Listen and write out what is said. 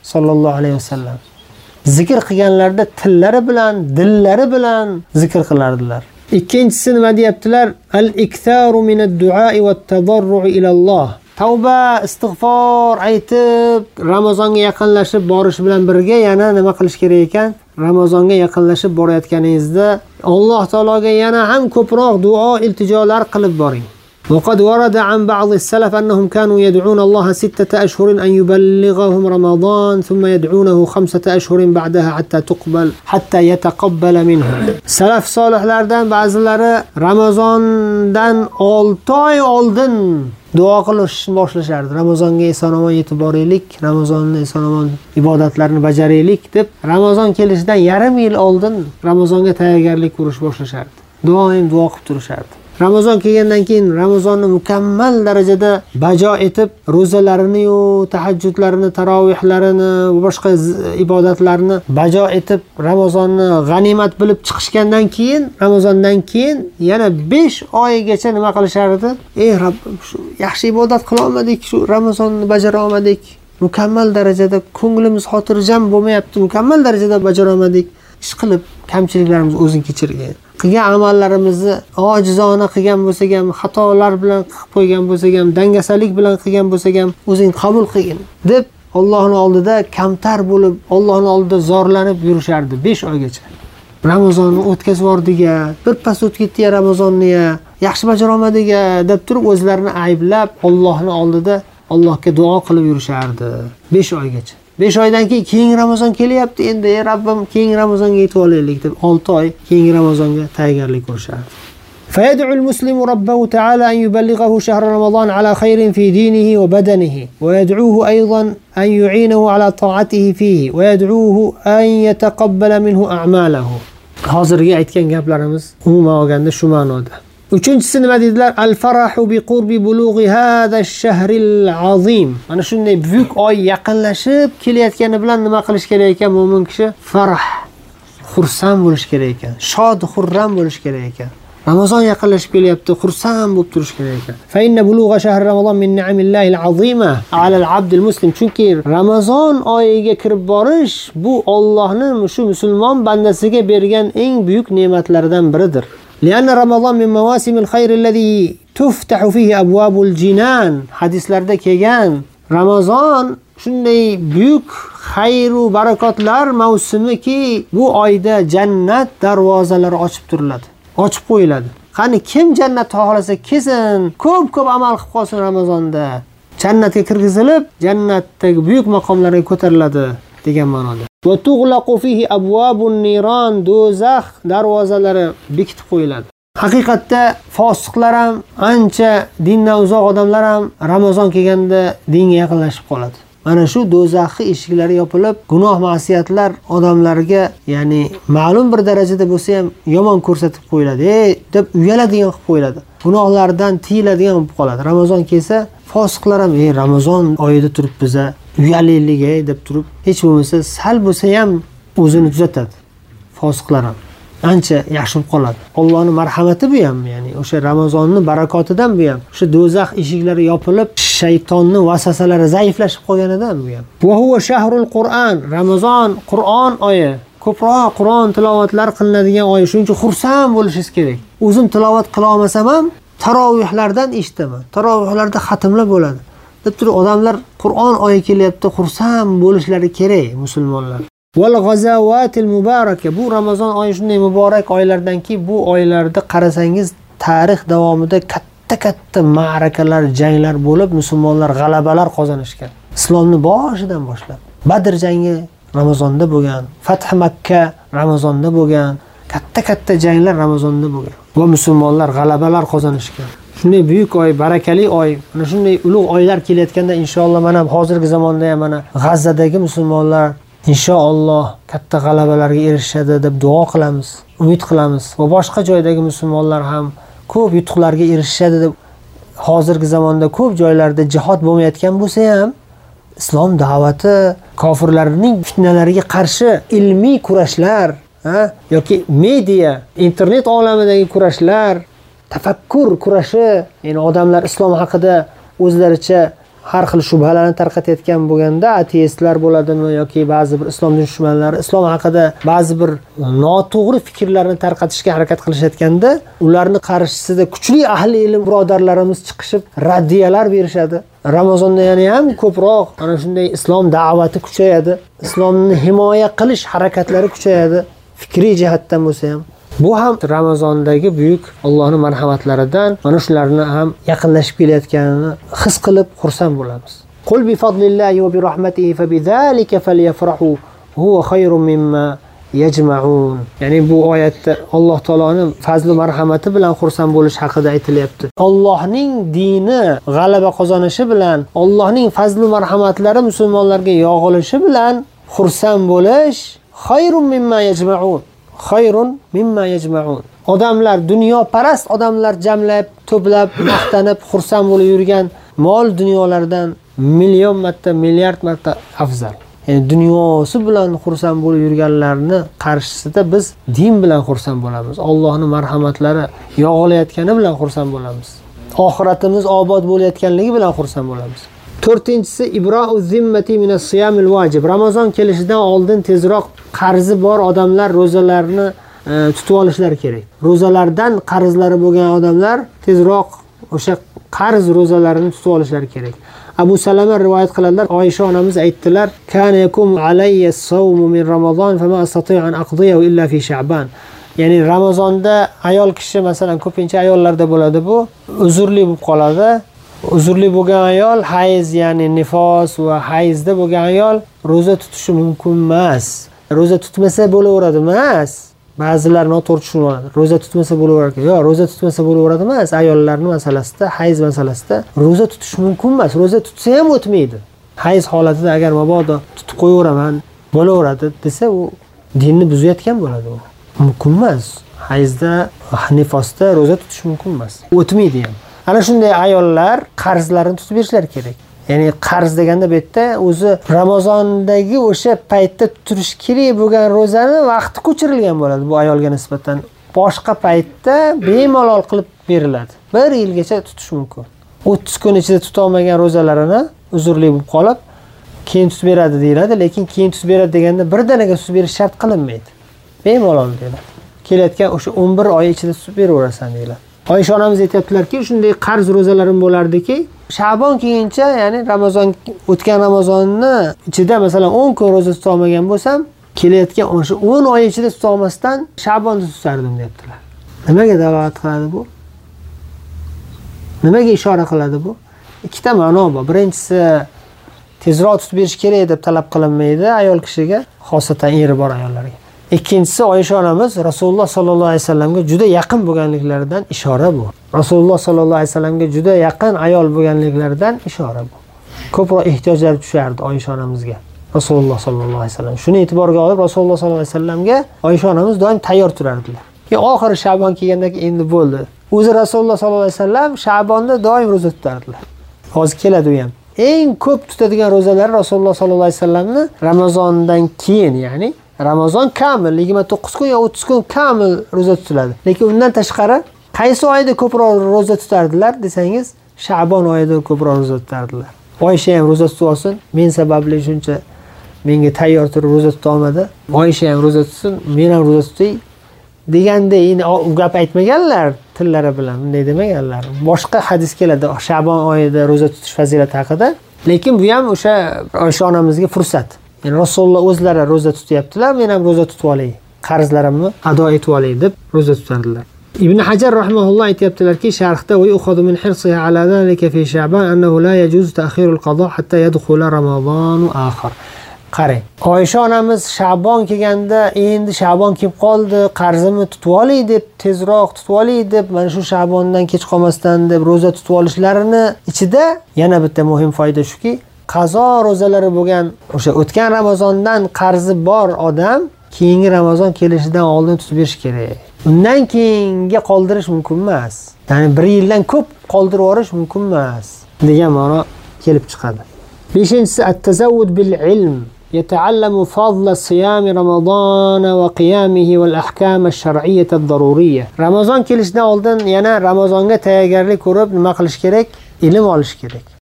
sallallohu alayhi vasallam. Zikr qilganlarda tillari bilan, dillari bilan zikr qilardilar. Ikkinchisi nima deyaptilar? Al-iktharu minad-du'a'i wat-tadarru'i ila Alloh. Tavba, istig'for aytib, Ramazonga yaqinlashib borish bilan birga yana nima qilish kerak ekan? Ramazonga yaqinlashib borayotganingizda Alloh taologa yana ham ko'proq duo, iltijolar qilib boring. وقد ورد عن بعض السلف أنهم كانوا يدعون الله 6 أشهر أن يبلغهم رمضان ثم يدعونه 5 أشهر بعدها حتى يتقبل منهم. سلف صالحlardan ba'zilari Ramazondan 6 oy oldin duo qilish boshlashardi. Ramazonga eson-omon yetib boraylik, Ramazonni eson-omon ibodatlarni bajaraylik deb Ramazon kelishidan yarim yil oldin Ramazonga tayyorgarlik ko'rish boshlashardi. Doim duo qilib turishardi. Ramazon kelgandan keyin Ramazonni mukammal darajada bajo etib, ro'zalarini, tahajjudlarini, tarovihlarini va boshqa ibodatlarni bajo etib, Ramazonni g'animat bilib chiqishgandan keyin, Ramazondan keyin yana 5 oygacha nima qilishardi? Ey Rabbim, shu yaxshi ibodat qila olmadik, shu Ramazonni bajara olmadik. Mukammal darajada ko'nglimiz xotirjam bo'lmayapti, mukammal darajada bajara olmadik. Ish qilib, kamchiliklarimizni o'zing kechirgin. Qilgan amallarimizni ojizona qilgan bo'lsak ham, xatolar bilan qilib qo'ygan bo'lsak ham, dangasalik bilan qilgan bo'lsak ham, o'zing qabul qilgin deb Allohning oldida kamtar bo'lib, Allohning oldida zorlanib yurishardi 5 oygacha. Ramazonni o'tkazib yordiga, bir pas o'tib ketdi Ramazonni yaxshi bajara olmadiga deb turib o'zlarini ayblab, Allohning oldida Allohga duo qilib yurishardi 5 oygacha. 5 oydan keyin Ramazon kelyapti, endi ey Rabbim keyingi Ramazonga yetib olaylik deb 6 oy keyingi Ramazonga tayyorgarlik ko'rishardi. فيدعو المسلم ربه تعالى أن يبلغه شهر رمضان على خير في دينه وبدنه ويدعوه أيضا أن يعينه على طاعته فيه ويدعوه أن يتقبل منه أعماله. Hozirgi aytgan gaplarimiz umuman olganda shu ma'noda. Uchinchisi nima dedilar? Al-farahu bi qurbi bulughi hada ash-shahril azim. Mana shunday buyuk oy yaqinlashib kelayotgani bilan nima qilish kerak ekan mu'min kishi? Farah, xursand bo'lish kerak ekan, shod, xurram bo'lish kerak ekan. Ramazon yaqinlashib kelyapti, xursand bo'lib turish kerak ekan. Fa inna bulugha shahr Ramazon min ni'amillahil azima 'ala al-'abdil muslim. Chunki Ramazon oyiga kirib borish bu Allohning shu musulmon bandasiga bergan eng buyuk ne'matlaridan biridir. لأن رمضان من مواسم الخير الذي تفتح فيه أبواب الجنان. Hadislarda kelgan Ramazon shunday buyuk xayr va barakotlar mavsumiki bu oyda jannat darvozalari ochib turiladi, ochib qo'yiladi. Qani kim jannatni xohlasa kelsin, ko'p amal qilib qolsin Ramazonda. Jannatga kirgizilib, jannatdagi buyuk maqomlarga ko'tariladi degan ma'noda. Va tughlaqu fihi abwabun niran. Do'zax darvozalari bekitib qo'yiladi. Haqiqatda fosiqlar ham, ancha dindan uzoq odamlar ham Ramazon kelganda dinga yaqinlashib qoladi. Mana shu do'zaxning eshiklari yopilib, gunoh ma'siyatlar odamlarga, ya'ni ma'lum bir darajada bo'lsa ham yomon ko'rsatib qo'yiladi. Deb uyaladigan qilib qo'yiladi. Gunohlardan tiyiladigan bo'lib qoladi. Ramazon kelsa, fosiqlar ham Ramazon oyida turibmiz, uyalaylik deb turib, hech bo'lmasa sal bo'lsa ham o'zini tuzatadi. Fosiqlar ham ancha yaxshi bo'lib qoladi. Allohning marhamati bu ham, ya'ni o'sha Ramazonning barakotidan bu ham. O'sha do'zax eshiklari yopilib, shaytonning vasvasalari zaiflashib qolganidan bu ham. Va huwa shahrul Qur'on. Ramazon Qur'on oyi. Ko'proq Qur'on tilovatlar qilinadigan oy. Shuning uchun xursand bo'lishingiz kerak. O'zim tilovat qila olmasam ham tarovihlardan eshitaman. Tarovihlarda xatmlar bo'ladi. Deb turib odamlar Qur'on oyi kelyapti, xursand bo'lishlari kerak musulmonlar. Wal ghazawatil mubaraka. Bu Ramazon oyi shunday muborak oylardanki, bu oylarda qarasangiz tarix davomida katta ma'rakalar, janglar bo'lib, musulmonlar g'alabalar qozonishgan. Islomni boshidan boshlab. Badr jangi Ramazonda bo'lgan, Fath Makka Ramazonda bo'lgan, katta janglar Ramazonda bo'lgan. Va musulmonlar g'alabalar qozonishgan. Shunday buyuk oy, barakali oy, mana shunday ulug' oylar kelayotganda inshaalloh mana hozirgi zamonda ham mana G'azzadagi musulmonlar inshaalloh katta g'alabalarga erishadi deb duo qilamiz, umid qilamiz. Va boshqa joydagi musulmonlar ham ko'p yutuqlarga erishadi deb hozirgi zamonda ko'p joylarda jihad bo'lmayotgan bo'lsa ham islom da'vati, kofirlarning fitnalariga qarshi ilmiy kurashlar, yoki media, internet olamidagi kurashlar, tafakkur kurashi, ya'ni odamlar islom haqida o'zlaricha har xil shubhalarni tarqatayotgan bo'lganda, ateistlar bo'ladimi yoki ba'zi bir islom dushmanlari islom haqida ba'zi bir noto'g'ri fikrlarni tarqatishga harakat qilishayotganda, ularni qarshisida kuchli ahli ilm birodarlarimiz chiqishib raddiyalar berishadi. Ramazonda yana ham ko'proq ana shunday islom da'vati kuchayadi, islomni himoya qilish harakatlari kuchayadi, fikriy jihatdan bo'lsa ham. Bu ham Ramazondagi buyuk Allohning marhamatlaridan, mana shularni ham yaqinlashib kelayotganini his qilib xursand bo'lamiz. Qul bi fadlillahi va bi rahmatihi fa bizalika falyafrahu huwa khayrun mimma yajma'un. Ya'ni bu oyatda Alloh taoloning fazli marhamati bilan xursand bo'lish haqida aytilyapti. Allohning dini g'alaba qozonishi bilan, Allohning fazli marhamatlari musulmonlarga yog'ilishi bilan xursand bo'lish khayrun mimma yajma'un. Khayrun mimma yajma'un. Odamlar, dunyoparast odamlar jamlab, to'plab, maqtanib, xursand bo'lib yurgan mol dunyolardan million marta, milliard marta afzal. Ya'ni dunyosi bilan xursand bo'lib yurganlarni qarshisida biz din bilan xursand bo'lamiz. Allohning marhamatlari yog'ilayotgani bilan xursand bo'lamiz. Oxiratimiz obod bo'layotganligi bilan xursand bo'lamiz. To'rtinchisi ibra'u zimmati min as-siyamil vojib. Ramazon kelishidan oldin tezroq qarzi bor odamlar ro'zalarni tutib olishlari kerak. Ro'zalardan qarzlari bo'lgan odamlar tezroq o'sha qarz ro'zalarini tutib olishlari kerak. Abu Salama rivoyat qiladilar, Oysha onamiz aytdilar: "Kana yakum alayya as-sawmu min Ramazon fama astati'u an aqdiyahu illa fi Sha'ban." Ya'ni Ramazonda ayol kishi, masalan, ko'pincha ayollarda bo'ladi bu, uzrli bo'lib qoladi. Uzrli bo'lgan ayol, hayz ya'ni nifos va hayzda bo'lgan ayol roza tutishi mumkin emas. Roza tutmasa bo'laveradi emas. Ba'zilar noto'g'ri tushunib oladi. Roza tutmasa bo'laveradi. Yo'q, roza tutmasa bo'laveradi emas. Ayollarning masalasida, hayz masalasida roza tutish mumkin emas. Roza tutsa ham o'tmaydi. Hayz holatida agar mabodo tutib qo'yaveraman, bo'laveradi desa, u dinni buzayotgan bo'ladi u. Mumkin emas. Hayzda, nifosda roza tutish mumkin emas. O'tmaydi ham. Ana shunday ayollar qarzlarini tutib berishlari kerak. Ya'ni qarz deganda bu yerda o'zi Ramazondagi o'sha paytda turish kerak bo'lgan ro'zani vaqti ko'chirilgan bo'ladi bu ayolga nisbatan. Boshqa paytda bemalol qilib beriladi. 1 yilgacha tutish mumkin. 30 kun ichida tuta olmagan ro'zalarini uzrli bo'lib qolib, keyin tutib beradi deyiladi, lekin keyin tutib beradi deganda birdaniga tutib berish shart qilinmaydi. Bemalol deyiladi. Kelayotgan o'sha 11 oy ichida tutib beraverasan deyiladi. Oysha onamiz aytibdilarki, shunday qarz ro'zalarim bo'lardiki, Sha'bon keyincha, ya'ni Ramazon o'tgan Ramazonni ichida masalan 10 kun ro'za tuta olmagan bo'lsam, kelayotgan o'sha 10 oy ichida tuta olmasdan Sha'bonni tutardim deyaptilar. Nimaga dalolat qiladi bu? Nimaga ishora qiladi bu? Ikkita ma'no bor. Birinchisi, tezroq tutib berish kerak deb talab qilinmaydi ayol kishiga, xosatan eri bor ayollarga. Ikkinchisi, Oysha onamiz Rasululloh sallallohu alayhi vasallamga juda yaqin bo'lganliklaridan ishora bu. Rasululloh sallallohu alayhi vasallamga juda yaqin ayol bo'lganliklaridan ishora bu. Ko'proq ehtiyojlar tushardi Oysha onamizga. Rasululloh sallallohu alayhi vasallam. Shuni e'tiborga olib Rasululloh sallallohu alayhi vasallamga Oysha onamiz doim tayyor turardilar. Keyin oxiri Sha'bon kelganda endi bo'ldi. O'zi Rasululloh sallallohu alayhi vasallam Sha'bonda doim roza tutardilar. Hozir keladi u ham. Eng ko'p tutadigan ro'zalari Rasululloh sallallohu alayhi vasallamni Ramazondan keyin, ya'ni Ramazon kamil 29 kun yo 30 kun kamil roza tutiladi. Lekin undan tashqari qaysi oyda ko'proq roza tutardilar desangiz, Sha'bon oyida ko'proq roza tutardilar. Oysha ham roza tutib olsin, men sababli shuncha menga tayyor turib roza tuta olmadi. Oysha ham roza tutsin, men ham roza tutay deganda endi gap aytmaganlar tillari bilan, bunday demaganlar. Boshqa hadis keladi Sha'bon oyida roza tutish fazilati haqida. Lekin bu ham o'sha Oysha onamizga fursat. Yani Rasululloh o'zlari roza tutyaptilar, men ham roza tutib olay, qarzlarimni ado etib olay deb roza tutardilar. Ibn Hajar rahimahulloh aytibdilarki, sharhda "Va yu'khadhu min hirsihi ala zalika fi Sha'ban annahu la yajuz ta'khirul qado hatta yadkhula Ramazon akhar." Qarang, Oysha onamiz Sha'bon kelganda, endi Sha'bon kelib qoldi, qarzimni tutib olay deb, tezroq tutib olay deb, mana shu Sha'bondan kech qolmasdan deb roza tutib olishlarini ichida yana bitta muhim foyda shuki, qazo ro'zalari bo'lgan o'sha o'tgan Ramazondan qarzi bor odam keyingi Ramazon kelishidan oldin tutib berish kerak. Undan keyinga qoldirish mumkin emas. Ya'ni 1 yildan ko'p qoldirib yuborish mumkin emas degan ma'no kelib chiqadi. 5-inchisi at-tazawwud bil ilm. يتعلم فضل صيام رمضان وقيامه والأحكام الشرعية الضرورية. Ramazon kelishidan oldin yana Ramazonga tayyorgarlik ko'rib nima qilish kerak? Ilm olish kerak.